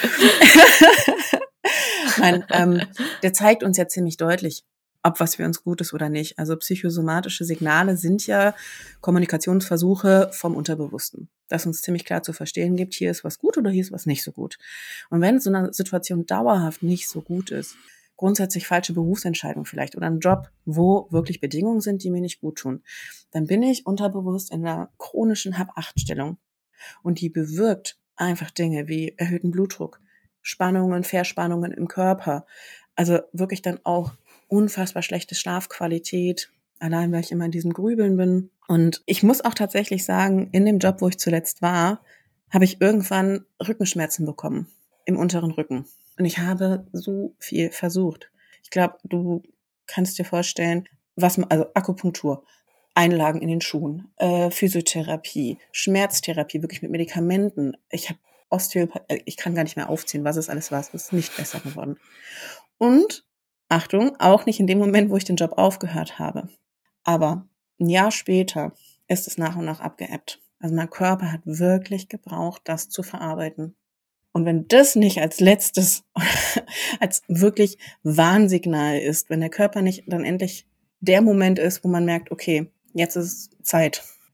Nein, ähm, der zeigt uns ja ziemlich deutlich, ob was für uns gut ist oder nicht. Also psychosomatische Signale sind ja Kommunikationsversuche vom Unterbewussten, das uns ziemlich klar zu verstehen gibt, hier ist was gut oder hier ist was nicht so gut. Und wenn so eine Situation dauerhaft nicht so gut ist, grundsätzlich falsche Berufsentscheidung vielleicht oder ein Job, wo wirklich Bedingungen sind, die mir nicht gut tun, dann bin ich unterbewusst in einer chronischen Hab-Acht-Stellung. Und die bewirkt einfach Dinge wie erhöhten Blutdruck, Spannungen, Verspannungen im Körper. Also wirklich dann auch unfassbar schlechte Schlafqualität, allein weil ich immer in diesem Grübeln bin. Und ich muss auch tatsächlich sagen, in dem Job, wo ich zuletzt war, habe ich irgendwann Rückenschmerzen bekommen im unteren Rücken. Und ich habe so viel versucht. Ich glaube, du kannst dir vorstellen, was man, also Akupunktur, Einlagen in den Schuhen, äh, Physiotherapie, Schmerztherapie, wirklich mit Medikamenten. Ich habe Osteopathie, ich kann gar nicht mehr aufzählen, was es alles war. Es ist nicht besser geworden. Und, Achtung, auch nicht in dem Moment, wo ich den Job aufgehört habe. Aber ein Jahr später ist es nach und nach abgeebbt. Also mein Körper hat wirklich gebraucht, das zu verarbeiten. Und wenn das nicht als letztes, als wirklich Warnsignal ist, wenn der Körper nicht dann endlich der Moment ist, wo man merkt, okay, jetzt ist Zeit,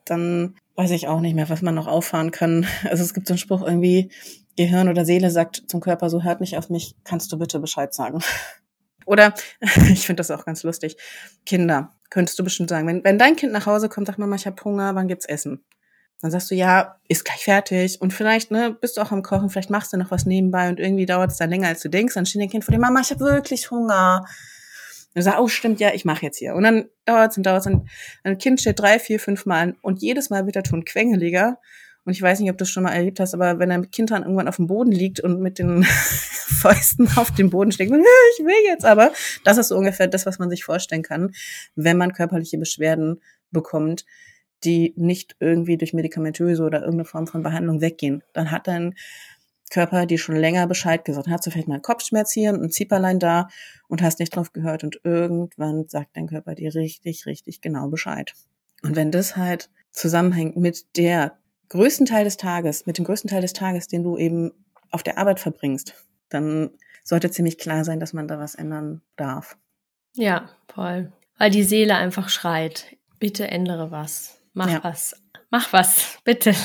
dann weiß ich auch nicht mehr, was man noch auffahren kann. Also es gibt so einen Spruch irgendwie, Gehirn oder Seele sagt zum Körper, so hört nicht auf mich, kannst du bitte Bescheid sagen. Oder, ich finde das auch ganz lustig, Kinder, könntest du bestimmt sagen, wenn, wenn dein Kind nach Hause kommt, sagt Mama, ich habe Hunger, wann gibt's Essen? Dann sagst du, ja, ist gleich fertig und vielleicht ne, bist du auch am Kochen, vielleicht machst du noch was nebenbei und irgendwie dauert es dann länger, als du denkst, dann steht dein Kind vor dir, Mama, ich habe wirklich Hunger. Und du sagst, oh stimmt, ja, ich mache jetzt hier. Und dann dauert es und dauert es und ein Kind steht drei, vier, fünf Mal an und jedes Mal wird der Ton quengeliger. Und ich weiß nicht, ob du es schon mal erlebt hast, aber wenn ein Kind dann irgendwann auf dem Boden liegt und mit den Fäusten auf dem Boden schlägt, ich will jetzt aber, das ist so ungefähr das, was man sich vorstellen kann, wenn man körperliche Beschwerden bekommt, die nicht irgendwie durch medikamentöse oder irgendeine Form von Behandlung weggehen. Dann hat dein Körper dir schon länger Bescheid gesagt. Dann hast du vielleicht mal einen Kopfschmerz hier, ein Zieperlein da und hast nicht drauf gehört und irgendwann sagt dein Körper dir richtig, richtig genau Bescheid. Und wenn das halt zusammenhängt mit der größten Teil des Tages, mit dem größten Teil des Tages, den du eben auf der Arbeit verbringst, dann sollte ziemlich klar sein, dass man da was ändern darf. Ja, voll. Weil die Seele einfach schreit, bitte ändere was, mach ja. was, mach was, bitte.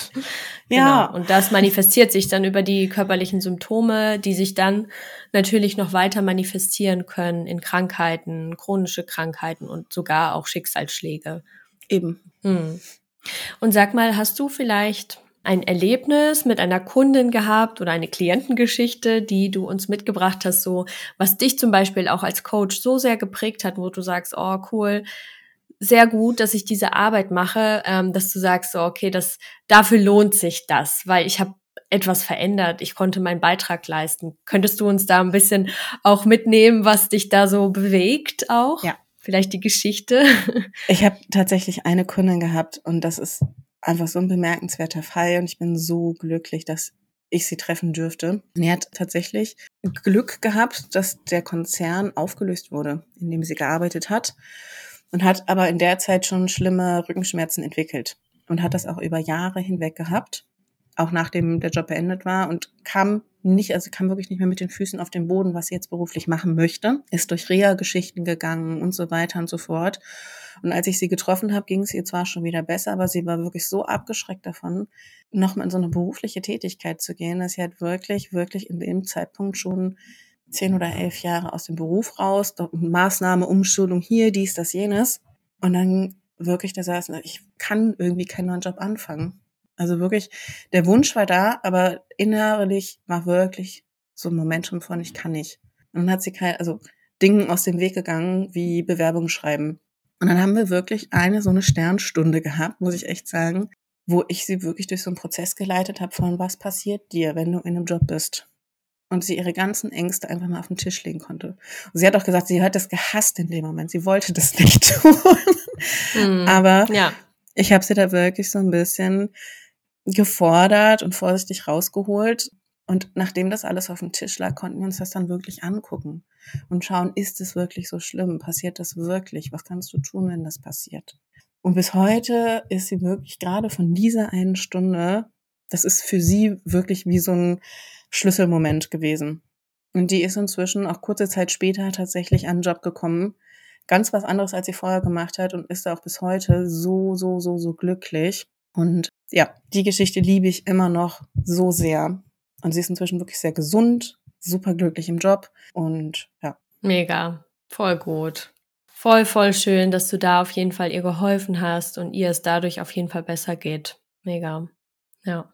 Ja. Genau. Und das manifestiert sich dann über die körperlichen Symptome, die sich dann natürlich noch weiter manifestieren können in Krankheiten, chronische Krankheiten und sogar auch Schicksalsschläge. Eben. Hm. Und sag mal, hast du vielleicht ein Erlebnis mit einer Kundin gehabt oder eine Klientengeschichte, die du uns mitgebracht hast, so was dich zum Beispiel auch als Coach so sehr geprägt hat, wo du sagst, oh cool, sehr gut, dass ich diese Arbeit mache, ähm, dass du sagst, so okay, das dafür lohnt sich das, weil ich habe etwas verändert, ich konnte meinen Beitrag leisten. Könntest du uns da ein bisschen auch mitnehmen, was dich da so bewegt auch? Ja. Vielleicht die Geschichte. Ich habe tatsächlich eine Kundin gehabt und das ist einfach so ein bemerkenswerter Fall und ich bin so glücklich, dass ich sie treffen dürfte. Und die hat tatsächlich Glück gehabt, dass der Konzern aufgelöst wurde, in dem sie gearbeitet hat und hat aber in der Zeit schon schlimme Rückenschmerzen entwickelt und hat das auch über Jahre hinweg gehabt, auch nachdem der Job beendet war und kam nicht, also kam wirklich nicht mehr mit den Füßen auf den Boden, was sie jetzt beruflich machen möchte, ist durch Reha-Geschichten gegangen und so weiter und so fort. Und als ich sie getroffen habe, ging es ihr zwar schon wieder besser, aber sie war wirklich so abgeschreckt davon, nochmal in so eine berufliche Tätigkeit zu gehen, dass sie halt wirklich, wirklich in dem Zeitpunkt schon zehn oder elf Jahre aus dem Beruf raus, Maßnahme, Umschulung hier, dies, das, jenes. Und dann wirklich da saß, ich kann irgendwie keinen neuen Job anfangen. Also wirklich, der Wunsch war da, aber innerlich war wirklich so ein Momentum von, ich kann nicht. Und dann hat sie kein, also Dingen aus dem Weg gegangen, wie Bewerbung schreiben. Und dann haben wir wirklich eine so eine Sternstunde gehabt, muss ich echt sagen, wo ich sie wirklich durch so einen Prozess geleitet habe von, was passiert dir, wenn du in einem Job bist? Und sie ihre ganzen Ängste einfach mal auf den Tisch legen konnte. Und sie hat auch gesagt, sie hat das gehasst in dem Moment. Sie wollte das nicht tun. Mm, aber ja. Ich habe sie da wirklich so ein bisschen gefordert und vorsichtig rausgeholt. Und nachdem das alles auf dem Tisch lag, konnten wir uns das dann wirklich angucken und schauen, ist es wirklich so schlimm? Passiert das wirklich? Was kannst du tun, wenn das passiert? Und bis heute ist sie wirklich gerade von dieser einen Stunde, das ist für sie wirklich wie so ein Schlüsselmoment gewesen. Und die ist inzwischen auch kurze Zeit später tatsächlich an einen Job gekommen. Ganz was anderes, als sie vorher gemacht hat und ist auch bis heute so, so, so, so glücklich. Und ja, die Geschichte liebe ich immer noch so sehr. Und sie ist inzwischen wirklich sehr gesund, super glücklich im Job und ja. Mega, voll gut. Voll, voll schön, dass du da auf jeden Fall ihr geholfen hast und ihr es dadurch auf jeden Fall besser geht. Mega, ja.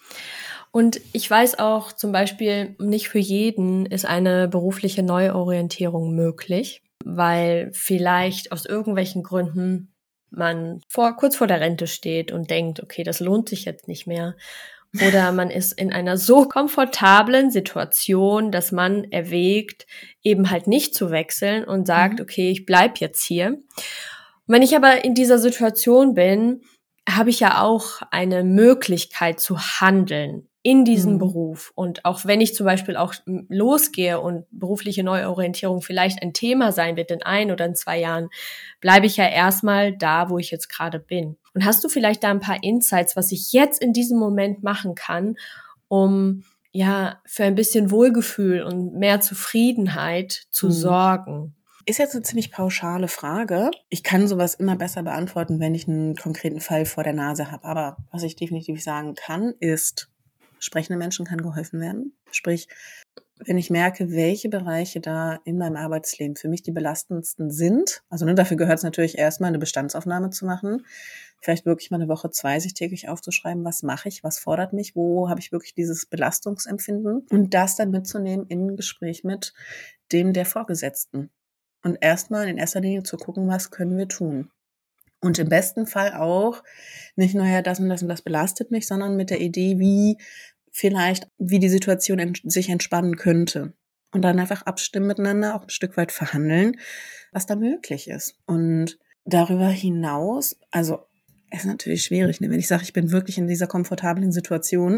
Und ich weiß auch zum Beispiel, nicht für jeden ist eine berufliche Neuorientierung möglich, weil vielleicht aus irgendwelchen Gründen man vor, kurz vor der Rente steht und denkt, okay, das lohnt sich jetzt nicht mehr. Oder man ist in einer so komfortablen Situation, dass man erwägt, eben halt nicht zu wechseln und sagt, okay, ich bleib jetzt hier. Und wenn ich aber in dieser Situation bin, habe ich ja auch eine Möglichkeit zu handeln in diesem mhm. Beruf. Und auch wenn ich zum Beispiel auch losgehe und berufliche Neuorientierung vielleicht ein Thema sein wird in ein oder in zwei Jahren, bleibe ich ja erstmal da, wo ich jetzt gerade bin. Und hast du vielleicht da ein paar Insights, was ich jetzt in diesem Moment machen kann, um ja für ein bisschen Wohlgefühl und mehr Zufriedenheit zu mhm. sorgen? Ist jetzt eine ziemlich pauschale Frage. Ich kann sowas immer besser beantworten, wenn ich einen konkreten Fall vor der Nase habe. Aber was ich definitiv sagen kann, ist, sprechenden Menschen kann geholfen werden. Sprich, wenn ich merke, welche Bereiche da in meinem Arbeitsleben für mich die belastendsten sind, also ne, dafür gehört es natürlich erstmal, eine Bestandsaufnahme zu machen, vielleicht wirklich mal eine Woche, zwei sich täglich aufzuschreiben, was mache ich, was fordert mich, wo habe ich wirklich dieses Belastungsempfinden und das dann mitzunehmen in ein Gespräch mit dem der Vorgesetzten. Und erstmal in erster Linie zu gucken, was können wir tun. Und im besten Fall auch nicht nur, ja, das und das und das belastet mich, sondern mit der Idee, wie vielleicht, wie die Situation ent- sich entspannen könnte. Und dann einfach abstimmen miteinander, auch ein Stück weit verhandeln, was da möglich ist. Und darüber hinaus, also es ist natürlich schwierig, ne? Wenn ich sage, ich bin wirklich in dieser komfortablen Situation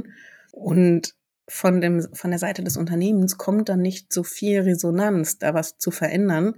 und von dem, von der Seite des Unternehmens kommt dann nicht so viel Resonanz, da was zu verändern,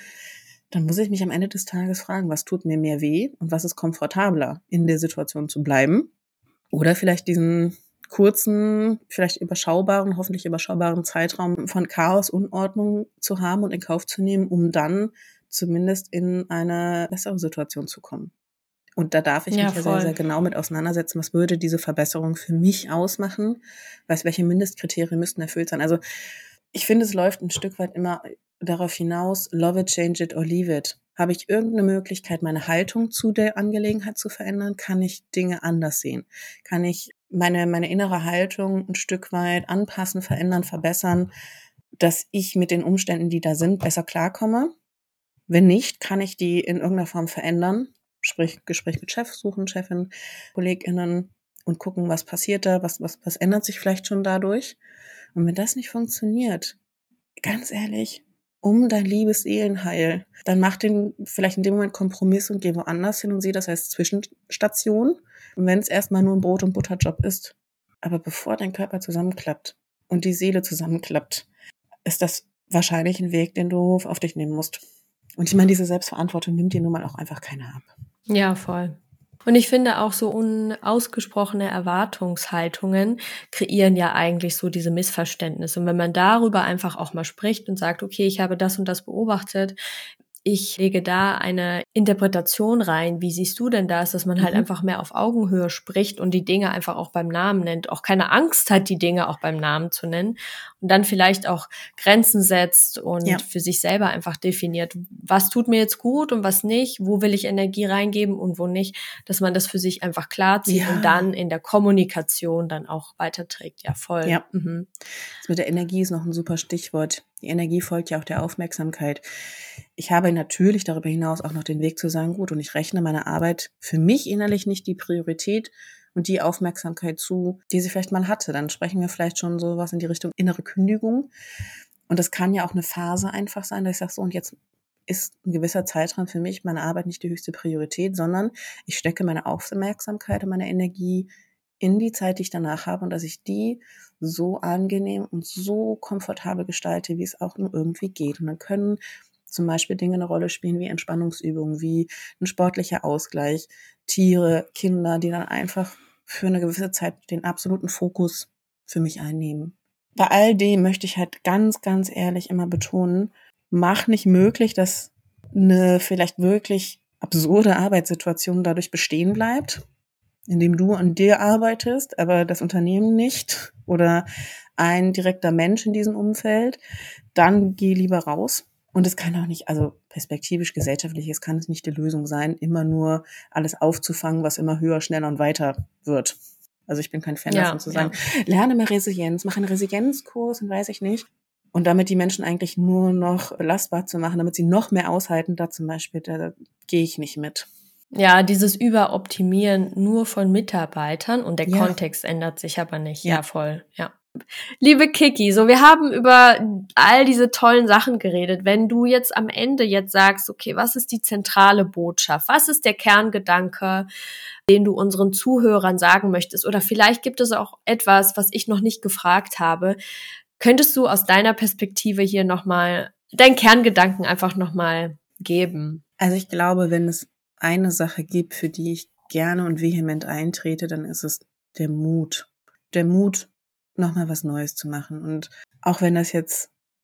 dann muss ich mich am Ende des Tages fragen, was tut mir mehr weh und was ist komfortabler, in der Situation zu bleiben oder vielleicht diesen kurzen, vielleicht überschaubaren, hoffentlich überschaubaren Zeitraum von Chaos, Unordnung zu haben und in Kauf zu nehmen, um dann zumindest in eine bessere Situation zu kommen. Und da darf ich Ja, mich ja sehr, voll. sehr genau mit auseinandersetzen, was würde diese Verbesserung für mich ausmachen, was, welche Mindestkriterien müssten erfüllt sein. Also ich finde, es läuft ein Stück weit immer darauf hinaus, love it, change it or leave it. Habe ich irgendeine Möglichkeit, meine Haltung zu der Angelegenheit zu verändern? Kann ich Dinge anders sehen? Kann ich meine, meine innere Haltung ein Stück weit anpassen, verändern, verbessern, dass ich mit den Umständen, die da sind, besser klarkomme? Wenn nicht, kann ich die in irgendeiner Form verändern? Sprich, Gespräch mit Chef suchen, Chefin, KollegInnen und gucken, was passiert da, was, was, was ändert sich vielleicht schon dadurch. Und wenn das nicht funktioniert, ganz ehrlich, um dein liebes Seelenheil, dann mach den vielleicht in dem Moment Kompromiss und geh woanders hin und sieh das als Zwischenstation. Und wenn es erstmal nur ein Brot- und Butterjob ist. Aber bevor dein Körper zusammenklappt und die Seele zusammenklappt, ist das wahrscheinlich ein Weg, den du auf dich nehmen musst. Und ich meine, diese Selbstverantwortung nimmt dir nun mal auch einfach keiner ab. Ja, voll. Und ich finde auch so unausgesprochene Erwartungshaltungen kreieren ja eigentlich so diese Missverständnisse. Und wenn man darüber einfach auch mal spricht und sagt, okay, ich habe das und das beobachtet, ich lege da eine Interpretation rein. Wie siehst du denn das, dass man halt Mhm. einfach mehr auf Augenhöhe spricht und die Dinge einfach auch beim Namen nennt, auch keine Angst hat, die Dinge auch beim Namen zu nennen und dann vielleicht auch Grenzen setzt und Ja. für sich selber einfach definiert, was tut mir jetzt gut und was nicht, wo will ich Energie reingeben und wo nicht, dass man das für sich einfach klar zieht Ja. und dann in der Kommunikation dann auch weiterträgt. Ja, voll. Ja. Mhm. Das mit der Energie ist noch ein super Stichwort. Die Energie folgt ja auch der Aufmerksamkeit. Ich habe natürlich darüber hinaus auch noch den Weg zu sagen, gut, und ich rechne meiner Arbeit für mich innerlich nicht die Priorität und die Aufmerksamkeit zu, die sie vielleicht mal hatte. Dann sprechen wir vielleicht schon sowas in die Richtung innere Kündigung. Und das kann ja auch eine Phase einfach sein, dass ich sage, so, und jetzt ist ein gewisser Zeitraum für mich meine Arbeit nicht die höchste Priorität, sondern ich stecke meine Aufmerksamkeit und meine Energie in die Zeit, die ich danach habe und dass ich die so angenehm und so komfortabel gestalte, wie es auch nur irgendwie geht. Und dann können zum Beispiel Dinge eine Rolle spielen wie Entspannungsübungen, wie ein sportlicher Ausgleich, Tiere, Kinder, die dann einfach für eine gewisse Zeit den absoluten Fokus für mich einnehmen. Bei all dem möchte ich halt ganz, ganz ehrlich immer betonen, mach nicht möglich, dass eine vielleicht wirklich absurde Arbeitssituation dadurch bestehen bleibt, indem du an dir arbeitest, aber das Unternehmen nicht oder ein direkter Mensch in diesem Umfeld, dann geh lieber raus. Und es kann auch nicht, also perspektivisch, gesellschaftlich, es kann es nicht die Lösung sein, immer nur alles aufzufangen, was immer höher, schneller und weiter wird. Also ich bin kein Fan Ja, davon zu sagen, ja. lerne mehr Resilienz, mache einen Resilienzkurs und weiß ich nicht. Und damit die Menschen eigentlich nur noch belastbar zu machen, damit sie noch mehr aushalten, da zum Beispiel, da, da gehe ich nicht mit. Ja, dieses Überoptimieren nur von Mitarbeitern und der Ja. Kontext ändert sich aber nicht. Ja. Ja, voll, ja. Liebe Kiki, so wir haben über all diese tollen Sachen geredet. Wenn du jetzt am Ende jetzt sagst, okay, was ist die zentrale Botschaft? Was ist der Kerngedanke, den du unseren Zuhörern sagen möchtest? Oder vielleicht gibt es auch etwas, was ich noch nicht gefragt habe. Könntest du aus deiner Perspektive hier nochmal deinen Kerngedanken einfach nochmal geben? Also ich glaube, wenn es eine Sache gibt, für die ich gerne und vehement eintrete, dann ist es der Mut. Der Mut, nochmal was Neues zu machen. Und auch wenn das jetzt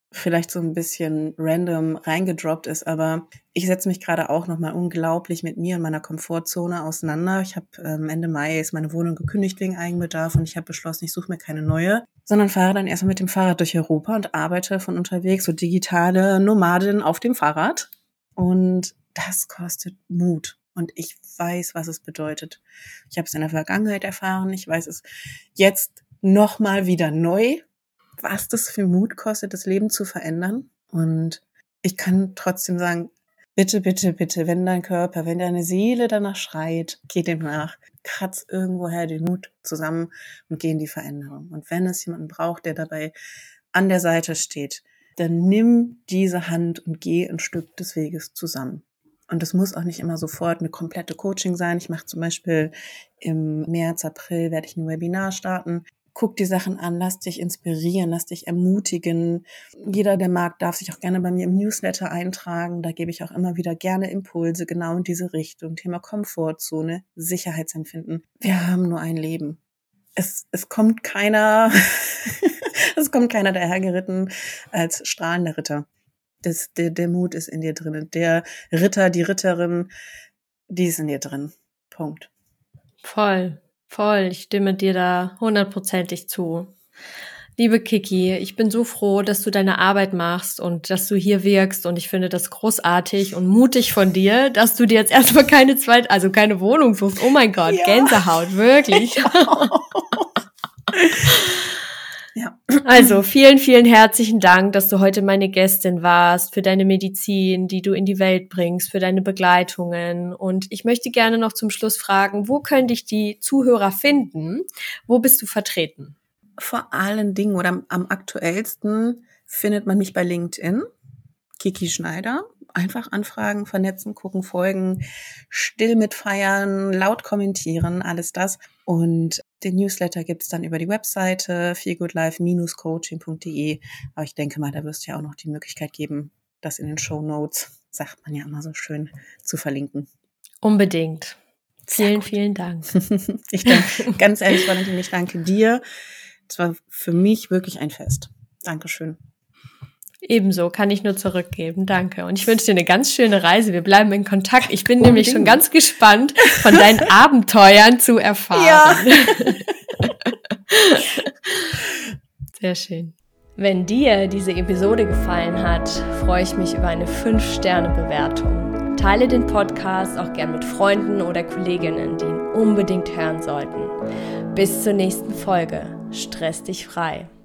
vielleicht so ein bisschen random reingedroppt ist, aber ich setze mich gerade auch nochmal unglaublich mit mir und meiner Komfortzone auseinander. Ich habe ähm, Ende Mai ist meine Wohnung gekündigt wegen Eigenbedarf und ich habe beschlossen, ich suche mir keine neue, sondern fahre dann erstmal mit dem Fahrrad durch Europa und arbeite von unterwegs, so digitale Nomadin auf dem Fahrrad. Und das kostet Mut. Und ich weiß, was es bedeutet. Ich habe es in der Vergangenheit erfahren. Ich weiß es jetzt nochmal wieder neu, was das für Mut kostet, das Leben zu verändern. Und ich kann trotzdem sagen, bitte, bitte, bitte, wenn dein Körper, wenn deine Seele danach schreit, geh dem nach, kratz irgendwoher den Mut zusammen und geh in die Veränderung. Und wenn es jemanden braucht, der dabei an der Seite steht, dann nimm diese Hand und geh ein Stück des Weges zusammen. Und es muss auch nicht immer sofort eine komplette Coaching sein. Ich mache zum Beispiel im März, April werde ich ein Webinar starten. Guck die Sachen an, lass dich inspirieren, lass dich ermutigen. Jeder, der mag, darf sich auch gerne bei mir im Newsletter eintragen. Da gebe ich auch immer wieder gerne Impulse, genau in diese Richtung. Thema Komfortzone, Sicherheitsempfinden. Wir haben nur ein Leben. Es, es kommt keiner, es kommt keiner dahergeritten als strahlender Ritter. Das, der, der Mut ist in dir drin. Der Ritter, die Ritterin, die ist in dir drin. Punkt. Voll. Voll, ich stimme dir da hundertprozentig zu. Liebe Kiki, ich bin so froh, dass du deine Arbeit machst und dass du hier wirkst und ich finde das großartig und mutig von dir, dass du dir jetzt erstmal keine zweite, also keine Wohnung suchst. Oh mein Gott, ja. Gänsehaut, wirklich. Ja. Also vielen, vielen herzlichen Dank, dass du heute meine Gästin warst, für deine Medizin, die du in die Welt bringst, für deine Begleitungen. Und ich möchte gerne noch zum Schluss fragen, wo können dich die Zuhörer finden? Wo bist du vertreten? Vor allen Dingen oder am, am aktuellsten findet man mich bei LinkedIn, Kiki Schneider. Einfach anfragen, vernetzen, gucken, folgen, still mitfeiern, laut kommentieren, alles das. Und den Newsletter gibt's dann über die Webseite feel good life dash coaching punkt de. Aber ich denke mal, da wirst du ja auch noch die Möglichkeit geben, das in den Shownotes, sagt man ja immer so schön, zu verlinken. Unbedingt. Vielen, vielen Dank. Ich danke, ganz ehrlich, Valentin, ich danke dir. Es war für mich wirklich ein Fest. Dankeschön. Ebenso, kann ich nur zurückgeben. Danke. Und ich wünsche dir eine ganz schöne Reise. Wir bleiben in Kontakt. Ich bin oh, nämlich Ding. schon ganz gespannt, von deinen Abenteuern zu erfahren. Ja. Sehr schön. Wenn dir diese Episode gefallen hat, freue ich mich über eine fünf Sterne Bewertung. Teile den Podcast auch gern mit Freunden oder Kolleginnen, die ihn unbedingt hören sollten. Bis zur nächsten Folge. Stress dich frei.